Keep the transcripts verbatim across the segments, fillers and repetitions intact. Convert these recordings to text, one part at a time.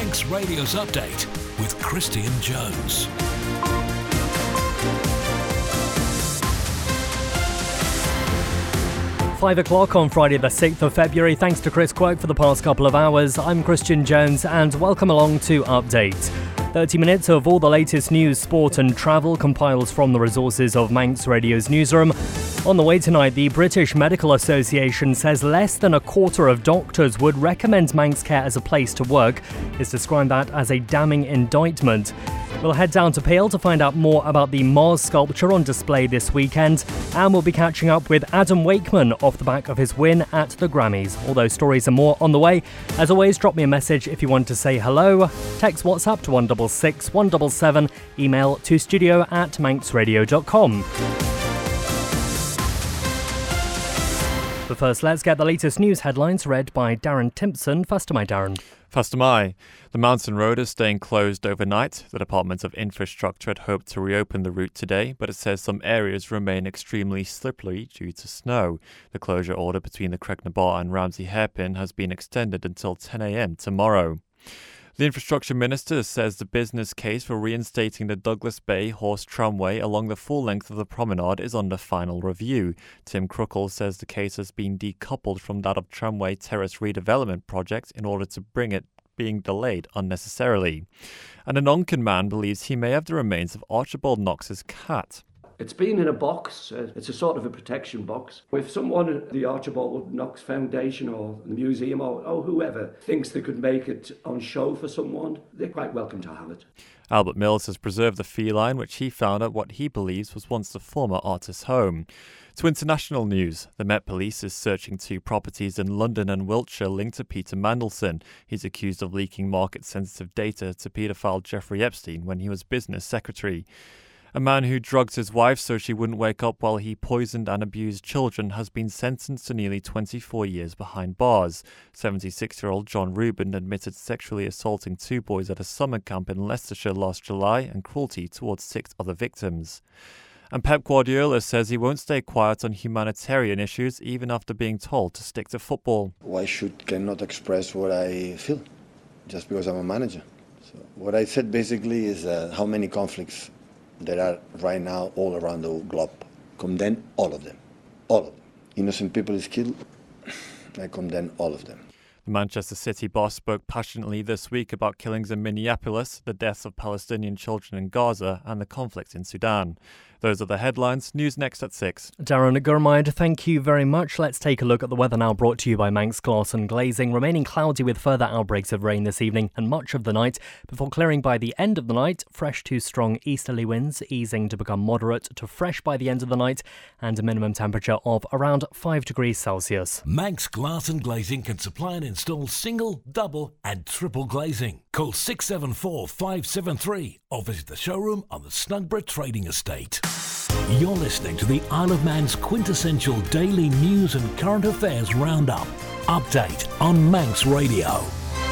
Manx Radio's Update with Christian Jones. Five o'clock on Friday the sixth of February. Thanks to Chris Quirk for the past couple of hours. I'm Christian Jones and welcome along to Update. thirty minutes of all the latest news, sport and travel compiled from the resources of Manx Radio's newsroom. On the way tonight, the British Medical Association says less than a quarter of doctors would recommend Manx Care as a place to work. It's described that as a damning indictment. We'll head down to Pale to find out more about the Mars sculpture on display this weekend, and we'll be catching up with Adam Wakeman off the back of his win at the Grammys. All those stories and more on the way. As always, drop me a message if you want to say hello. Text WhatsApp to one six six, one seven seven, email to studio at manx radio dot com. But first, let's get the latest news headlines read by Darren Timpson. First to my Darren. First am I. The Mountain Road is staying closed overnight. The Department of Infrastructure had hoped to reopen the route today, but it says some areas remain extremely slippery due to snow. The closure order between the Cregnabar and Ramsey hairpin has been extended until ten a.m. tomorrow. The Infrastructure Minister says the business case for reinstating the Douglas Bay Horse Tramway along the full length of the promenade is under final review. Tim Crookall says the case has been decoupled from that of Tramway Terrace redevelopment project in order to bring it being delayed unnecessarily. And an Onken man believes he may have the remains of Archibald Knox's cat. It's been in a box. Uh, it's a sort of a protection box. If someone at the Archibald Knox Foundation or the museum or, or whoever thinks they could make it on show for someone, they're quite welcome to have it. Albert Mills has preserved the feline, which he found at what he believes was once the former artist's home. To international news, the Met Police is searching two properties in London and Wiltshire linked to Peter Mandelson. He's accused of leaking market-sensitive data to paedophile Jeffrey Epstein when he was business secretary. A man who drugged his wife so she wouldn't wake up while he poisoned and abused children has been sentenced to nearly twenty-four years behind bars. seventy-six-year-old John Rubin admitted sexually assaulting two boys at a summer camp in Leicestershire last July and cruelty towards six other victims. And Pep Guardiola says he won't stay quiet on humanitarian issues even after being told to stick to football. Why should cannot express what I feel just because I'm a manager? So what I said basically is uh, how many conflicts there are right now all around the globe. Condemn all of them. All of them. Innocent people is killed. I condemn all of them. The Manchester City boss spoke passionately this week about killings in Minneapolis, the deaths of Palestinian children in Gaza and the conflict in Sudan. Those are the headlines. News next at six. Darren Gurmaid, thank you very much. Let's take a look at the weather now, brought to you by Manx Glass and Glazing. Remaining cloudy with further outbreaks of rain this evening and much of the night, before clearing by the end of the night. Fresh to strong easterly winds, easing to become moderate to fresh by the end of the night, and a minimum temperature of around five degrees Celsius. Manx Glass and Glazing can supply and install single, double and triple glazing. Call six seven four, five seven three or visit the showroom on the Snugborough Trading Estate. You're listening to the Isle of Man's quintessential daily news and current affairs roundup. Update on Manx Radio.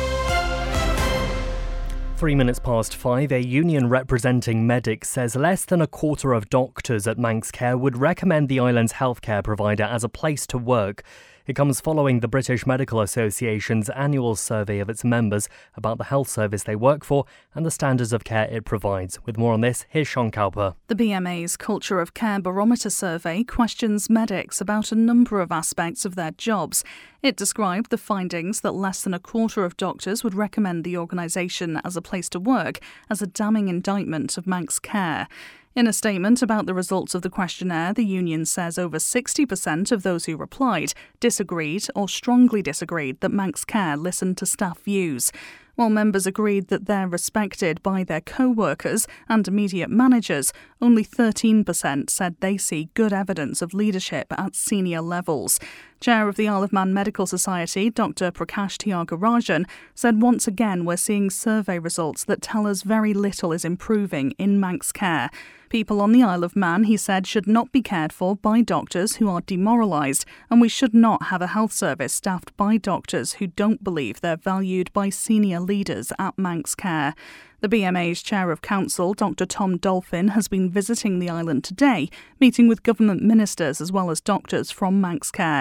Three minutes past five, a union representing medics says less than a quarter of doctors at Manx Care would recommend the island's healthcare provider as a place to work. It comes following the British Medical Association's annual survey of its members about the health service they work for and the standards of care it provides. With more on this, here's Sean Cowper. The B M A's Culture of Care Barometer survey questions medics about a number of aspects of their jobs. It described the findings that less than a quarter of doctors would recommend the organisation as a place to work as a damning indictment of Manx Care. In a statement about the results of the questionnaire, the union says over sixty percent of those who replied disagreed or strongly disagreed that Manx Care listened to staff views. While members agreed that they're respected by their co-workers and immediate managers, only thirteen percent said they see good evidence of leadership at senior levels. Chair of the Isle of Man Medical Society, Doctor Prakash Tyagarajan, said once again we're seeing survey results that tell us very little is improving in Manx Care. People on the Isle of Man, he said, should not be cared for by doctors who are demoralised, and we should not have a health service staffed by doctors who don't believe they're valued by senior leaders at Manx Care. The B M A's Chair of Council, Doctor Tom Dolphin, has been visiting the island today, meeting with government ministers as well as doctors from Manx Care.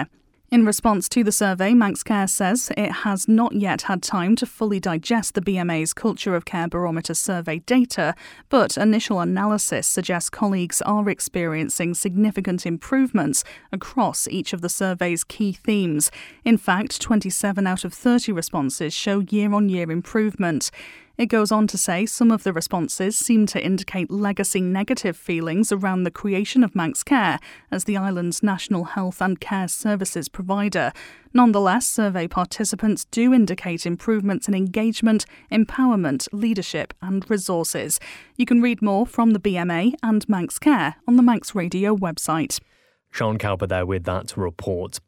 In response to the survey, Manx Care says it has not yet had time to fully digest the B M A's Culture of Care Barometer survey data, but initial analysis suggests colleagues are experiencing significant improvements across each of the survey's key themes. In fact, twenty-seven out of thirty responses show year-on-year improvement. It goes on to say some of the responses seem to indicate legacy negative feelings around the creation of Manx Care as the island's national health and care services provider. Nonetheless, survey participants do indicate improvements in engagement, empowerment, leadership and resources. You can read more from the B M A and Manx Care on the Manx Radio website. Sean Cowper there with that report.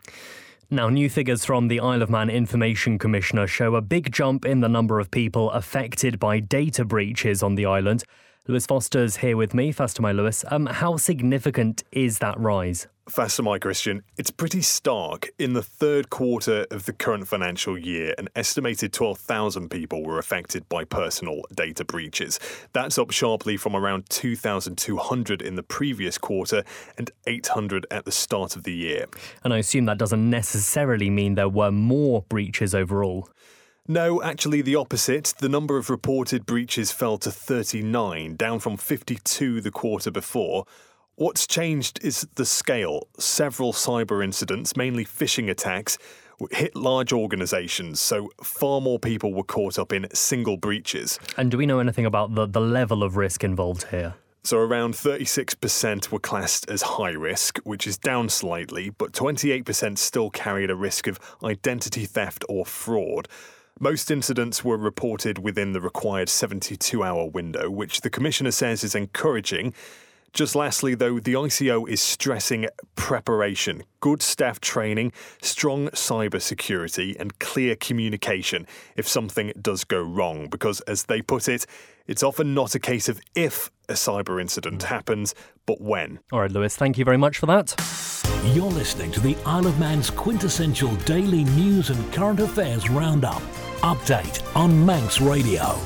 Now, new figures from the Isle of Man Information Commissioner show a big jump in the number of people affected by data breaches on the island. Lewis Foster's here with me. First of all, Lewis, um, how significant is that rise? First of all, Christian, it's pretty stark. In the third quarter of the current financial year, an estimated twelve thousand people were affected by personal data breaches. That's up sharply from around two thousand two hundred in the previous quarter and eight hundred at the start of the year. And I assume that doesn't necessarily mean there were more breaches overall. No, actually the opposite. The number of reported breaches fell to thirty-nine, down from fifty-two the quarter before. What's changed is the scale. Several cyber incidents, mainly phishing attacks, hit large organisations, so far more people were caught up in single breaches. And do we know anything about the, the level of risk involved here? So around thirty-six percent were classed as high risk, which is down slightly, but twenty-eight percent still carried a risk of identity theft or fraud. Most incidents were reported within the required seventy-two hour window, which the Commissioner says is encouraging. Just lastly, though, the I C O is stressing preparation, good staff training, strong cyber security and clear communication if something does go wrong, because, as they put it, it's often not a case of if a cyber incident happens, but when. All right, Lewis, thank you very much for that. You're listening to the Isle of Man's quintessential daily news and current affairs roundup. Update on Manx Radio.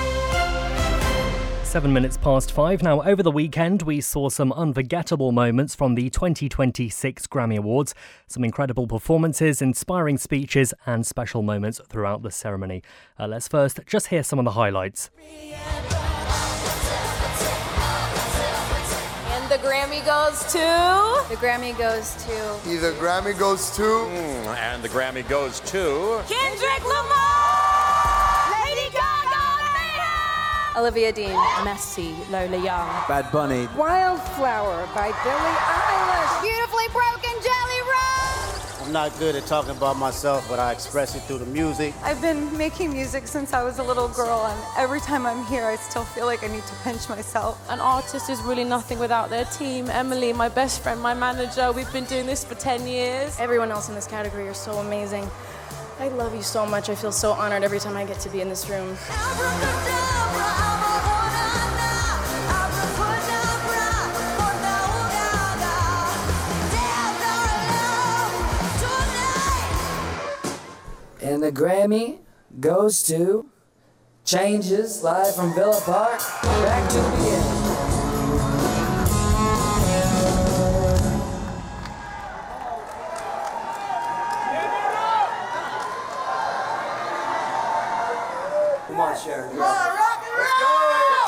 Seven minutes past five. Now, over the weekend, we saw some unforgettable moments from the twenty twenty-six Grammy Awards. Some incredible performances, inspiring speeches and special moments throughout the ceremony. Uh, let's first just hear some of the highlights. And the Grammy goes to... The Grammy goes to... Either Grammy goes to... Mm, and the Grammy goes to... Kendrick Lamar! Olivia Dean, Messi, Lola Young, Bad Bunny, Wildflower by Billie Eilish, Beautifully Broken Jelly Roll. I'm not good at talking about myself, but I express it through the music. I've been making music since I was a little girl, and every time I'm here, I still feel like I need to pinch myself. An artist is really nothing without their team. Emily, my best friend, my manager, we've been doing this for ten years. Everyone else in this category are so amazing. I love you so much. I feel so honored every time I get to be in this room. And the Grammy goes to Changes, live from Villa Park. Back to the beginning. Come on, Sharon. Come on, rock and roll!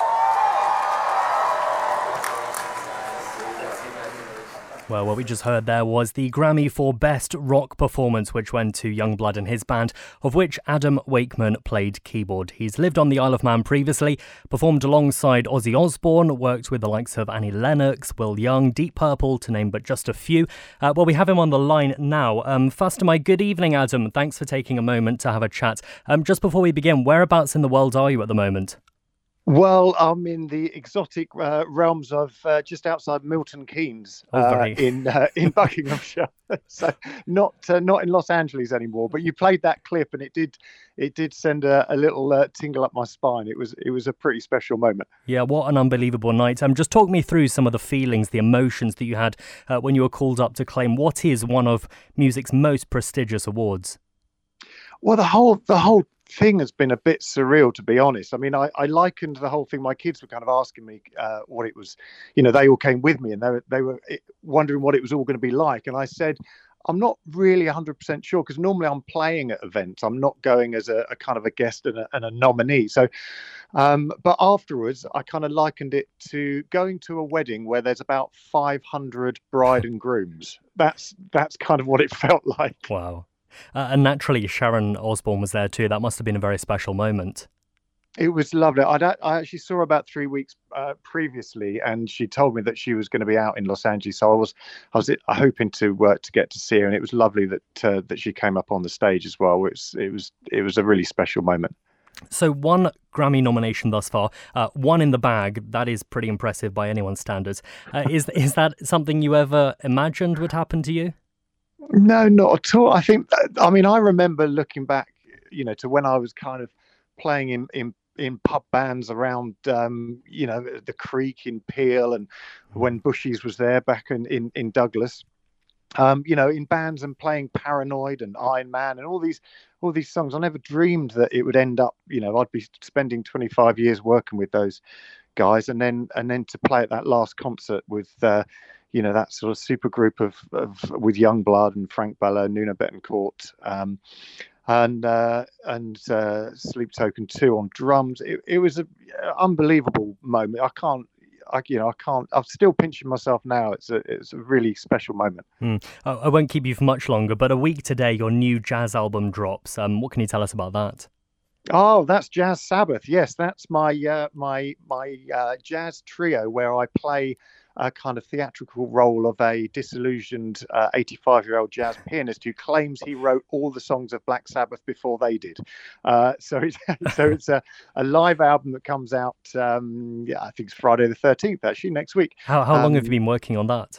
Well, what we just heard there was the Grammy for Best Rock Performance, which went to Youngblood and his band, of which Adam Wakeman played keyboard. He's lived on the Isle of Man previously, performed alongside Ozzy Osbourne, worked with the likes of Annie Lennox, Will Young, Deep Purple, to name but just a few. Uh, well, we have him on the line now. Um, first of my good evening, Adam. Thanks for taking a moment to have a chat. Um, just before we begin, whereabouts in the world are you at the moment? Well, I'm in the exotic uh, realms of uh, just outside Milton Keynes uh, oh, very. in uh, in Buckinghamshire. So not uh, not in Los Angeles anymore. But you played that clip, and it did it did send a, a little uh, tingle up my spine. It was it was a pretty special moment. Yeah, what an unbelievable night. Um, just talk me through some of the feelings, the emotions that you had uh, when you were called up to claim what is one of music's most prestigious awards. Well, the whole the whole. thing has been a bit surreal, to be honest. I mean, I, I likened the whole thing. My kids were kind of asking me uh, what it was. You know, they all came with me, and they were, they were wondering what it was all going to be like. And I said, I'm not really one hundred percent sure, because normally I'm playing at events. I'm not going as a, a kind of a guest and a, and a nominee. So, um, but afterwards, I kind of likened it to going to a wedding where there's about five hundred bride and grooms. That's that's kind of what it felt like. Wow. Uh, and naturally, Sharon Osbourne was there too. That must have been a very special moment. It was lovely. I'd, I actually saw her about three weeks uh, previously, and she told me that she was going to be out in Los Angeles. So I was, I was hoping to uh, to get to see her, and it was lovely that uh, that she came up on the stage as well. It was, it was, it was a really special moment. So one Grammy nomination thus far, uh, one in the bag. That is pretty impressive by anyone's standards. Uh, is is that something you ever imagined would happen to you? No, not at all. I think, I mean, I remember looking back, you know, to when I was kind of playing in in. in pub bands around, um, you know, the Creek in Peel, and when Bushies was there back in, in, in Douglas, um, you know, in bands and playing Paranoid and Iron Man and all these all these songs. I never dreamed that it would end up, you know, I'd be spending twenty-five years working with those guys, and then and then to play at that last concert with, uh, you know, that sort of super group of, of with Youngblood and Frank Bella, Nuno Betancourt, um, and uh, and uh, Sleep Token two on drums. It, it was an unbelievable moment. I can't, I, you know, I can't. I'm still pinching myself now. It's a it's a really special moment. Mm. I, I won't keep you for much longer, but a week today, your new jazz album drops. Um, what can you tell us about that? Oh, that's Jazz Sabbath. Yes, that's my uh, my my uh, jazz trio where I play a kind of theatrical role of a disillusioned eighty-five-year-old jazz pianist who claims he wrote all the songs of Black Sabbath before they did. Uh, so it's so it's a, a live album that comes out. Um, yeah, I think it's Friday the thirteenth, actually, next week. How how long um, have you been working on that?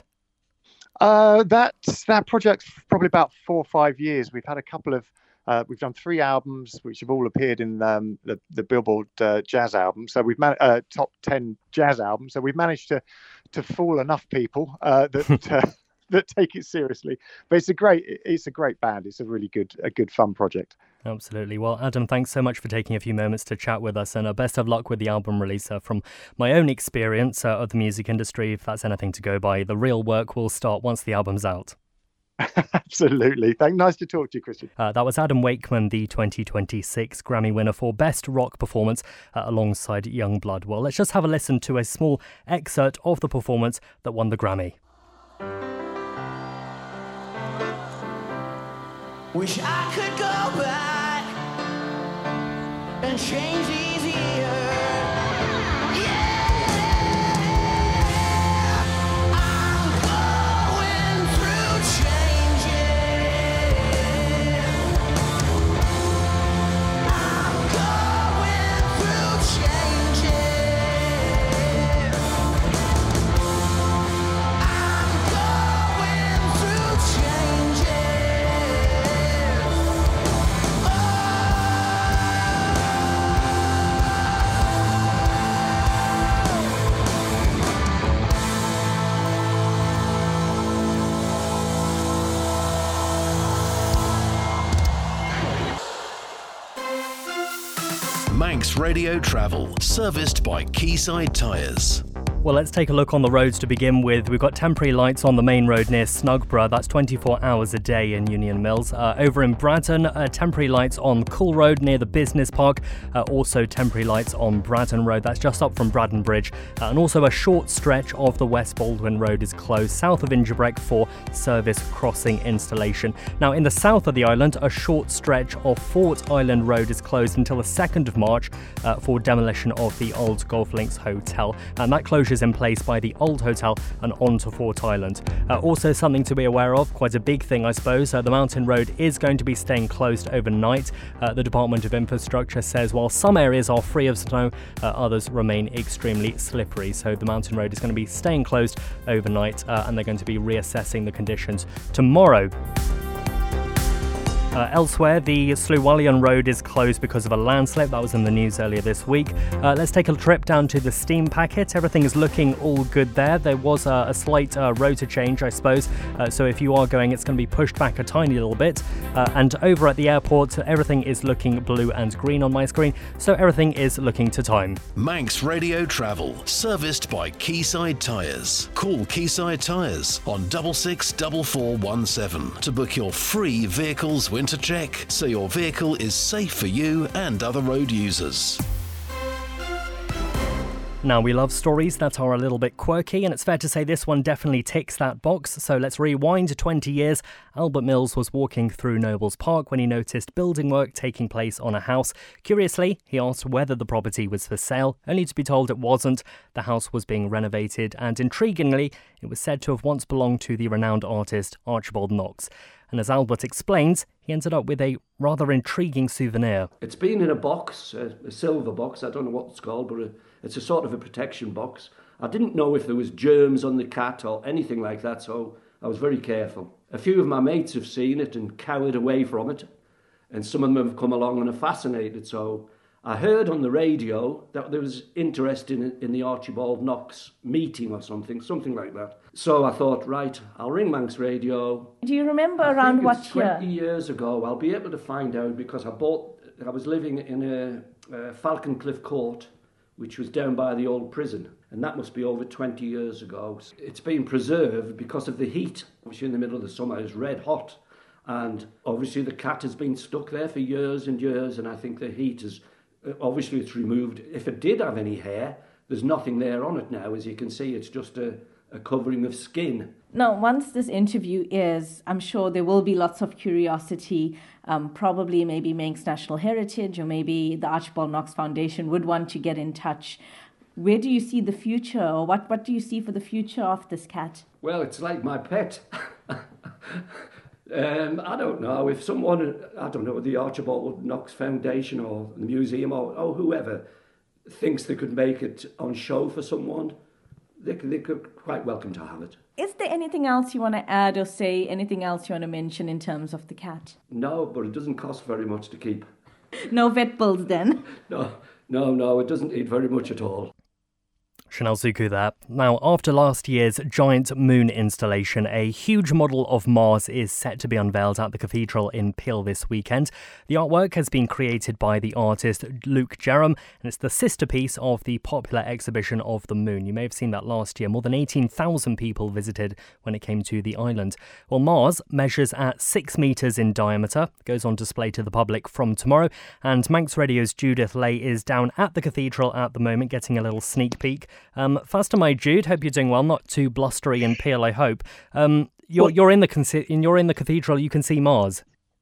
Uh, that that project's probably about four or five years. We've had a couple of. Uh, we've done three albums, which have all appeared in um, the, the Billboard uh, Jazz album. So we've man- uh, top ten jazz albums. So we've managed to to fool enough people uh, that uh, that take it seriously. But it's a great it's a great band. It's a really good a good fun project. Absolutely. Well, Adam, thanks so much for taking a few moments to chat with us, and uh, best of luck with the album release. Uh, from my own experience uh, of the music industry, if that's anything to go by, the real work will start once the album's out. Absolutely. Thank. Nice to talk to you, Christian. Uh, that was Adam Wakeman, the twenty twenty-six Grammy winner for Best Rock Performance uh, alongside Youngblood. Well, let's just have a listen to a small excerpt of the performance that won the Grammy. Wish I could go back and change these years. Manx Radio Travel, serviced by Quayside Tyres. Well, let's take a look on the roads to begin with. We've got temporary lights on the main road near Snugborough. That's twenty-four hours a day in Union Mills. Uh, over in Bratton, uh, temporary lights on Cool Road near the Business Park. Uh, also temporary lights on Bratton Road. That's just up from Bratton Bridge. Uh, and also a short stretch of the West Baldwin Road is closed south of Ingerbreck for service crossing installation. Now, in the south of the island, a short stretch of Fort Island Road is closed until the second of March uh, for demolition of the old Golf Links Hotel. And that closure is in place by the old hotel and on to Fort Island. Uh, also something to be aware of, quite a big thing I suppose, uh, the Mountain Road is going to be staying closed overnight. Uh, the Department of Infrastructure says while some areas are free of snow, uh, others remain extremely slippery. So the Mountain Road is going to be staying closed overnight uh, and they're going to be reassessing the conditions tomorrow. Uh, elsewhere, the Slewallion Road is closed because of a landslip. That was in the news earlier this week. Uh, let's take a trip down to the Steam Packet. Everything is looking all good there. There was a, a slight uh, rotor change, I suppose. Uh, so if you are going, it's going to be pushed back a tiny little bit. Uh, and over at the airport, everything is looking blue and green on my screen. So everything is looking to time. Manx Radio Travel, serviced by Quayside Tyres. Call Quayside Tyres on double six double four one seven to book your free vehicles winter check so your vehicle is safe for you and other road users. Now, we love stories that are a little bit quirky, and it's fair to say this one definitely ticks that box. So let's rewind twenty years. Albert Mills was walking through Nobles Park when he noticed building work taking place on a house. Curiously, he asked whether the property was for sale, only to be told it wasn't. The house was being renovated, and intriguingly, it was said to have once belonged to the renowned artist Archibald Knox. And as Albert explains, he ended up with a rather intriguing souvenir. It's been in a box, a, a silver box, I don't know what it's called, but a, it's a sort of a protection box. I didn't know if there was germs on the cat or anything like that, so I was very careful. A few of my mates have seen it and cowered away from it, and some of them have come along and are fascinated. So I heard on the radio that there was interest in, in the Archibald Knox meeting or something, something like that. So I thought, right, I'll ring Manx Radio. Do you remember I around think what it's year? twenty years ago. I'll be able to find out because I bought, I was living in a, a Falcon Cliff Court, which was down by the old prison. And that must be over twenty years ago. It's been preserved because of the heat, which in the middle of the summer is red hot. And obviously the cat has been stuck there for years and years, and I think the heat is, obviously it's removed. If it did have any hair, there's nothing there on it now. As you can see, it's just a, a covering of skin. Now, once this interview is, I'm sure there will be lots of curiosity. Um, probably maybe Manx National Heritage or maybe the Archibald Knox Foundation would want to get in touch. Where do you see the future, or what, what do you see for the future of this cat? Well, it's like my pet. Um, I don't know, if someone, I don't know, the Archibald Knox Foundation or the museum or, or whoever thinks they could make it on show for someone, they could, they could quite welcome to have it. Is there anything else you want to add or say, anything else you want to mention in terms of the cat? No, but it doesn't cost very much to keep. No vet bills then? No, no, no, it doesn't need very much at all. Chanel Suku there. Now, after last year's giant moon installation, a huge model of Mars is set to be unveiled at the cathedral in Peel this weekend. The artwork has been created by the artist Luke Jerram, and it's the sister piece of the popular exhibition of the moon. You may have seen that last year. More than eighteen thousand people visited when it came to the island. Well, Mars measures at six metres in diameter, goes on display to the public from tomorrow, and Manx Radio's Judith Lay is down at the cathedral at the moment, getting a little sneak peek. Um, first of all, Jude, hope you're doing well. Not too blustery in Peel, I hope. Um, you're well, you're in the con- you're in the cathedral. You can see Mars.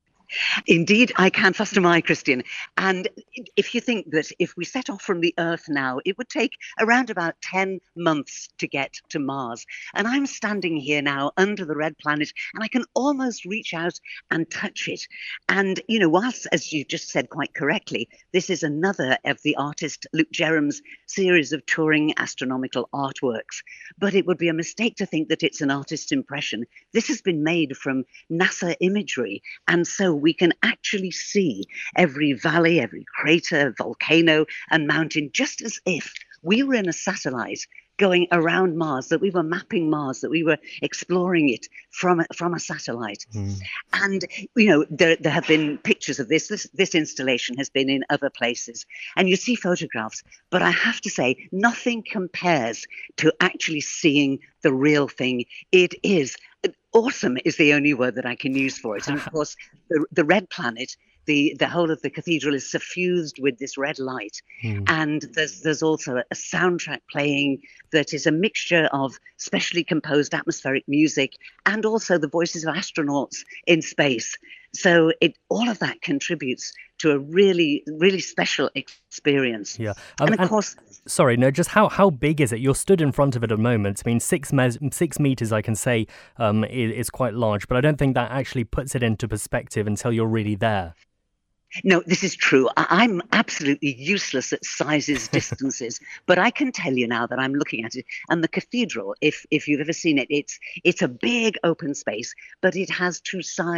Indeed, I can. First of all, Christian. And if you think that if we set off from the Earth now, it would take around about ten months to get to Mars. And I'm standing here now under the red planet, and I can almost reach out and touch it. And, you know, whilst, as you just said quite correctly, this is another of the artist Luke Jerram's series of touring astronomical artworks. But it would be a mistake to think that it's an artist's impression. This has been made from NASA imagery. And so we can actually see every valley, every crater, volcano and mountain, just as if we were in a satellite going around Mars, that we were mapping Mars, that we were exploring it from a, from a satellite. Mm. And, you know, there, there have been pictures of this. this. This installation has been in other places. And you see photographs. But I have to say, nothing compares to actually seeing the real thing. It is awesome is the only word that I can use for it. And of course, the, the red planet, the, the whole of the cathedral is suffused with this red light. Mm. And there's there's also a soundtrack playing that is a mixture of specially composed atmospheric music and also the voices of astronauts in space. So it all of that contributes to a really, really special experience. Yeah. Um, and of and, course... Sorry, no, just how, how big is it? You're stood in front of it at the moment. I mean, six, mes- six metres, I can say, um, is, is quite large, but I don't think that actually puts it into perspective until you're really there. No, this is true. I- I'm absolutely useless at sizes, distances, but I can tell you now that I'm looking at it. And the cathedral, if if you've ever seen it, it's it's a big open space, but it has two side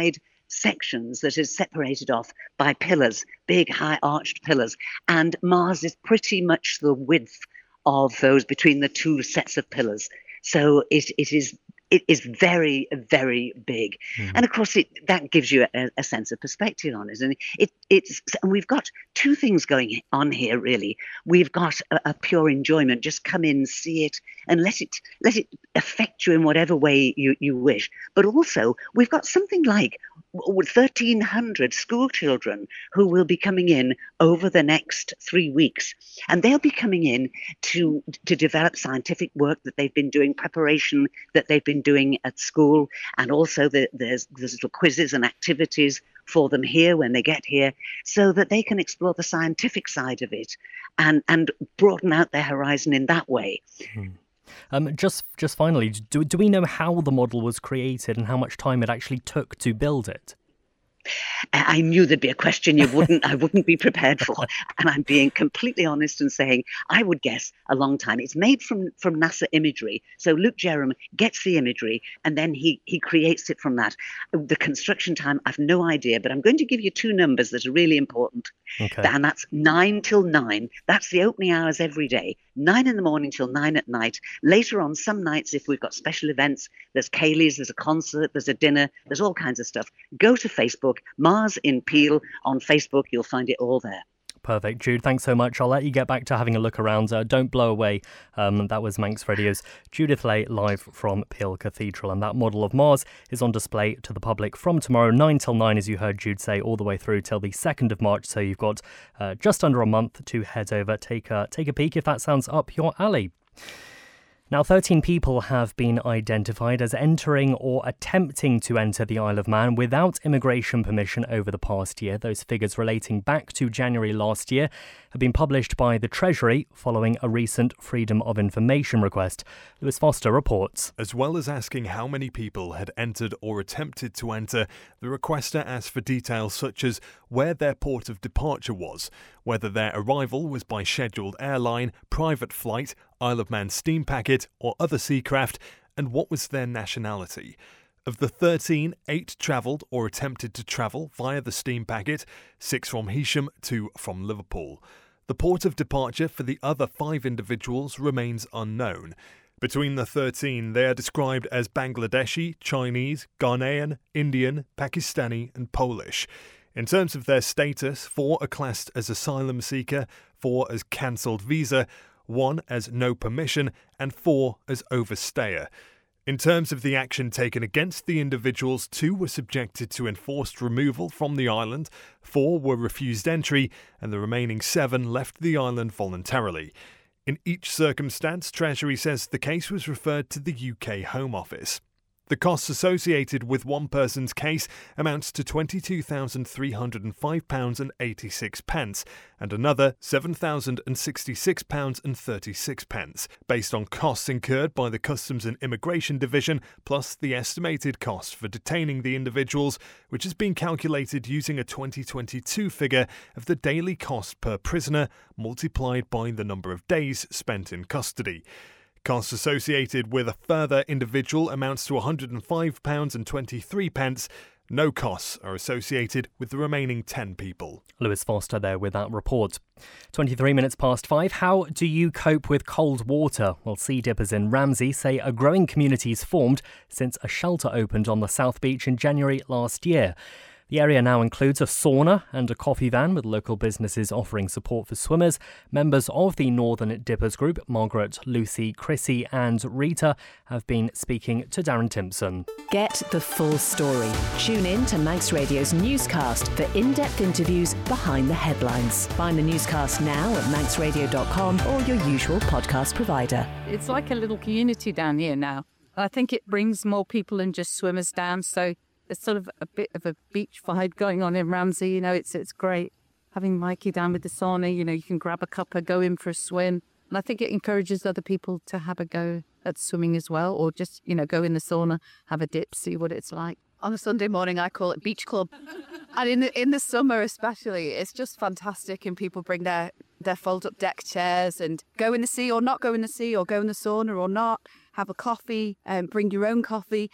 sections that is separated off by pillars, big high arched pillars. And Mars is pretty much the width of those between the two sets of pillars. So it, it is it is very, very big. Mm. And of course, it, that gives you a, a sense of perspective on it. And it, it's, and we've got two things going on here, really. We've got a, a pure enjoyment. Just come in, see it, and let it let it affect you in whatever way you, you wish. But also, we've got something like thirteen hundred school children who will be coming in over the next three weeks. And they'll be coming in to, to develop scientific work that they've been doing, preparation that they've been doing at school, and also the, there's, there's little quizzes and activities for them here when they get here, so that they can explore the scientific side of it and, and broaden out their horizon in that way. Hmm. Um, just just finally, do, do we know how the model was created and how much time it actually took to build it? I knew there'd be a question you wouldn't, I wouldn't be prepared for. And I'm being completely honest and saying, I would guess a long time. It's made from, from NASA imagery. So Luke Jerram gets the imagery and then he, he creates it from that. The construction time, I've no idea, but I'm going to give you two numbers that are really important. Okay. And that's nine till nine. That's the opening hours every day. Nine in the morning till nine at night. Later on, some nights, if we've got special events, there's Kaylee's, there's a concert, there's a dinner, there's all kinds of stuff. Go to Facebook, Mars in Peel on Facebook. You'll find it all there. Perfect. Jude, thanks so much. I'll let you get back to having a look around. Uh, don't blow away. Um, that was Manx Radio's Judith Lay live from Peel Cathedral. And that model of Mars is on display to the public from tomorrow, nine till nine, as you heard Jude say, all the way through till the second of March. So you've got uh, just under a month to head over. Take a, take a peek if that sounds up your alley. Now, thirteen people have been identified as entering or attempting to enter the Isle of Man without immigration permission over the past year. Those figures relating back to January last year have been published by the Treasury following a recent Freedom of Information request. Lewis Foster reports. As well as asking how many people had entered or attempted to enter, the requester asked for details such as where their port of departure was, whether their arrival was by scheduled airline, private flight, Isle of Man steam packet or other seacraft, and what was their nationality. Of the thirteen, eight travelled or attempted to travel via the steam packet, six from Heysham, two from Liverpool. The port of departure for the other five individuals remains unknown. Between the thirteen, they are described as Bangladeshi, Chinese, Ghanaian, Indian, Pakistani and Polish. In terms of their status, four are classed as asylum seeker, four as cancelled visa, one as no permission, and four as overstayer. In terms of the action taken against the individuals, two were subjected to enforced removal from the island, four were refused entry, and the remaining seven left the island voluntarily. In each circumstance, Treasury says the case was referred to the U K Home Office. The costs associated with one person's case amounts to twenty-two thousand three hundred five pounds eighty-six, and another seven thousand sixty-six pounds thirty-six, based on costs incurred by the Customs and Immigration Division, plus the estimated cost for detaining the individuals, which has been calculated using a twenty twenty-two figure of the daily cost per prisoner multiplied by the number of days spent in custody. Costs associated with a further individual amounts to one hundred five pounds twenty-three. No costs are associated with the remaining ten people. Lewis Foster there with that report. twenty-three minutes past five. How do you cope with cold water? Well, sea dippers in Ramsey say a growing community is formed since a shelter opened on the South Beach in January last year. The area now includes a sauna and a coffee van with local businesses offering support for swimmers. Members of the Northern Dippers group, Margaret, Lucy, Chrissy and Rita, have been speaking to Darren Timpson. Get the full story. Tune in to Manx Radio's newscast for in-depth interviews behind the headlines. Find the newscast now at manx radio dot com or your usual podcast provider. It's like a little community down here now. I think it brings more people than just swimmers down, so there's sort of a bit of a beach vibe going on in Ramsey. You know, it's it's great having Mikey down with the sauna. You know, you can grab a cuppa, go in for a swim. And I think it encourages other people to have a go at swimming as well, or just, you know, go in the sauna, have a dip, see what it's like. On a Sunday morning, I call it beach club. And in the, in the summer especially, it's just fantastic. And people bring their, their fold-up deck chairs and go in the sea or not go in the sea, or go in the sauna or not, have a coffee, and um, bring your own coffee.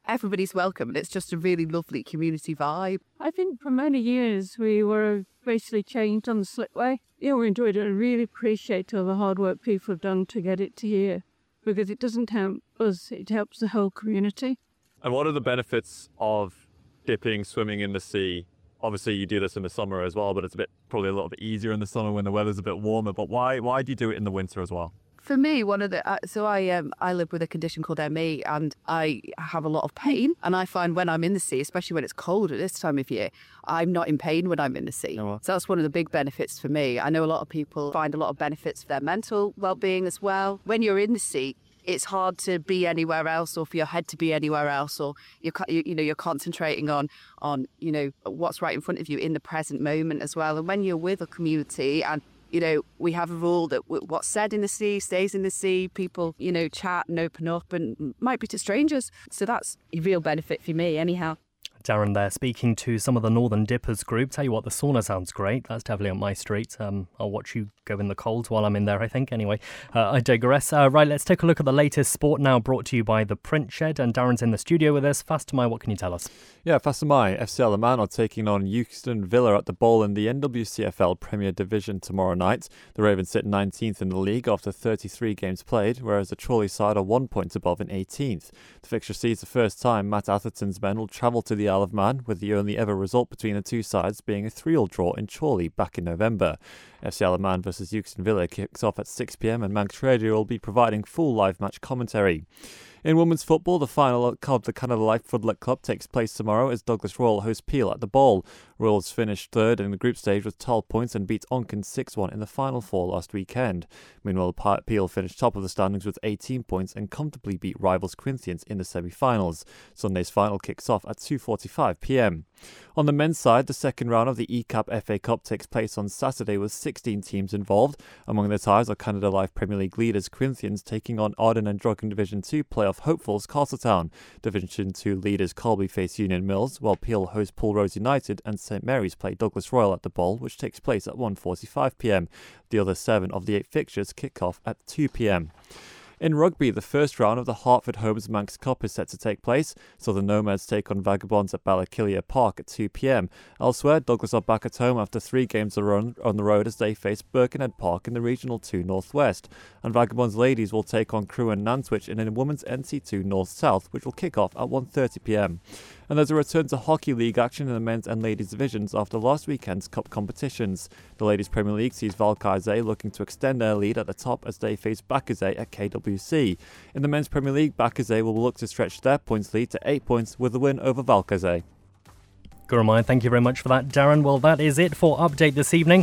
everybody's welcome, and it's just a really lovely community vibe. I think for many years we were basically chained on the slipway. Yeah, we enjoyed it. I really appreciate all the hard work people have done to get it to here, because it doesn't help us, it helps the whole community. And what are the benefits of dipping, swimming in the sea? Obviously you do this in the summer as well, but it's a bit probably a little bit easier in the summer when the weather's a bit warmer. But why why do you do it in the winter as well? For me, one of the uh, so I um I live with a condition called M E, and I have a lot of pain. And I find when I'm in the sea, especially when it's cold at this time of year, I'm not in pain when I'm in the sea. Oh. So that's one of the big benefits for me. I know a lot of people find a lot of benefits for their mental well-being as well. When you're in the sea, it's hard to be anywhere else, or for your head to be anywhere else, or you're you, you know you're concentrating on on you know what's right in front of you in the present moment as well. And when you're with a community, and you know, we have a rule that what's said in the sea stays in the sea. People, you know, chat and open up, and might be to strangers. So that's a real benefit for me anyhow. Darren there speaking to some of the Northern Dippers group. Tell you what, the sauna sounds great. That's definitely on my street. Um, I'll watch you go in the cold while I'm in there, I think. Anyway, uh, I digress. Uh, right, let's take a look at the latest sport now, brought to you by The Print Shed. And Darren's in the studio with us. Fastamai, what can you tell us? Yeah, Fastamai, F C Alaman are taking on Euston Villa at the Bowl in the N W C F L Premier Division tomorrow night. The Ravens sit nineteenth in the league after thirty-three games played, whereas the Chorley side are one point above in eighteenth. The fixture sees the first time Matt Atherton's men will travel to the Isle of Man, with the only ever result between the two sides being a three all draw in Chorley back in November. F C Alaman versus Euston Villa kicks off at six p m and Manx Radio will be providing full live match commentary. In women's football, the final of the Canada Life Floodlit Cup takes place tomorrow as Douglas Royal host Peel at the Bowl. Royals finished third in the group stage with twelve points and beat Onken six one in the final four last weekend. Meanwhile, Peel finished top of the standings with eighteen points and comfortably beat rivals Corinthians in the semi-finals. Sunday's final kicks off at two forty-five p m. On the men's side, the second round of the E C A P F A Cup takes place on Saturday with sixteen teams involved. Among the ties are Canada Life Premier League leaders Corinthians taking on Arden and Drogheda Division two playoff hopefuls Castletown. Division two leaders Colby face Union Mills, while Peel host Pulrose United and St Mary's play Douglas Royal at the Bowl, which takes place at one forty-five p m. The other seven of the eight fixtures kick off at two p m. In rugby, the first round of the Hartford Homes Manx Cup is set to take place. Southern Nomads take on Vagabonds at Ballakillia Park at two p m. Elsewhere, Douglas are back at home after three games on the road as they face Birkenhead Park in the Regional two Northwest. And Vagabonds ladies will take on Crewe and Nantwich in a Women's N C two North South, which will kick off at one thirty p m. And there's a return to Hockey League action in the men's and ladies divisions after last weekend's cup competitions. The Ladies Premier League sees Valkaizé looking to extend their lead at the top as they face Bakazé at K W C. In the men's Premier League, Bakazé will look to stretch their points lead to eight points with the win over Valkaizé. Gurumai, thank you very much for that, Darren. Well, that is it for Update this evening.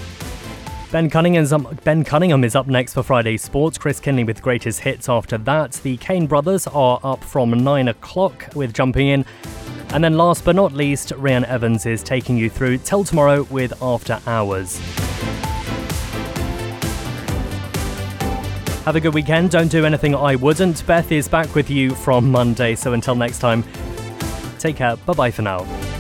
Ben Cunningham's um, Ben Cunningham is up next for Friday Sports. Chris Kinley with greatest hits after that. The Kane brothers are up from nine o'clock with Jumping In. And then last but not least, Rhian Evans is taking you through till tomorrow with After Hours. Have a good weekend. Don't do anything I wouldn't. Beth is back with you from Monday. So until next time, take care. Bye-bye for now.